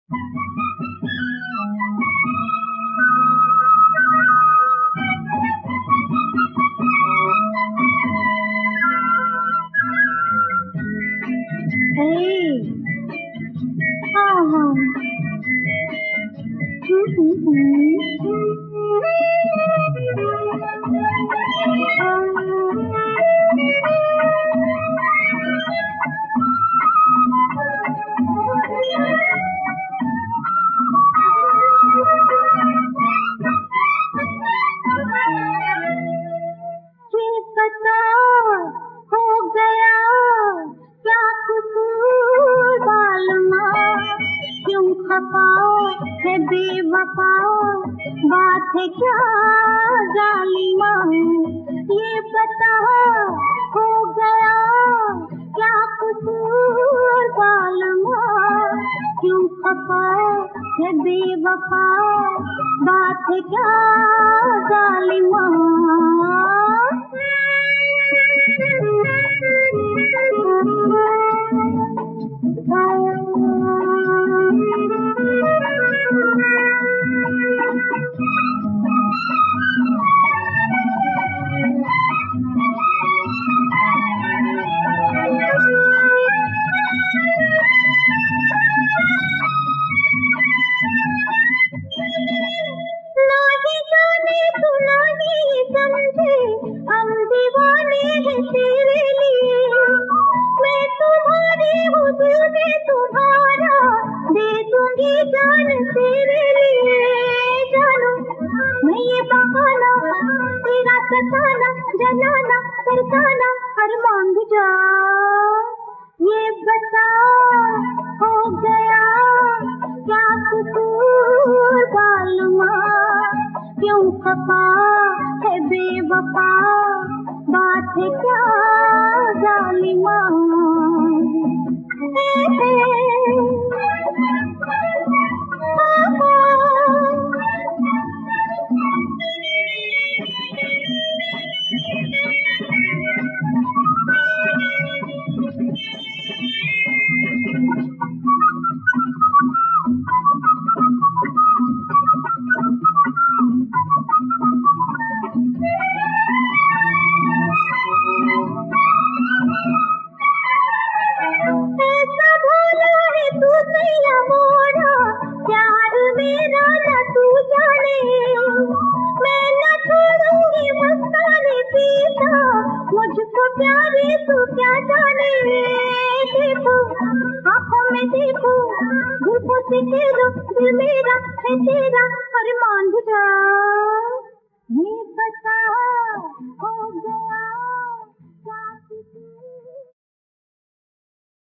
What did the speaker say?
है बेवफा बात है क्या जालिमा, ये बता हो गया क्या कसूर बालमा, क्यों खफा है बेवफा बात है क्या जालिमा। हम दीवाने हैं तेरे लिए, मैं तुम्हारी हूँ तुझे तुम्हारा, दे दूंगी जान तेरे लिए। जानू मैं ये बहाना तेरा सताना जलाना तरसाना हर मांग जा, ये बता हो गया क्या कसूर बालमा, क्यों खफा है बेवफा बात है क्या जालिमा। प्यार मेरा न तू जाने, मैं न छोड़ूंगी मस्ताने पीता, मुझको प्यारे तू क्या जाने। देखो आँखों में देखो धूपों से खेलो, दिल मेरा है तेरा अरमान बुझा।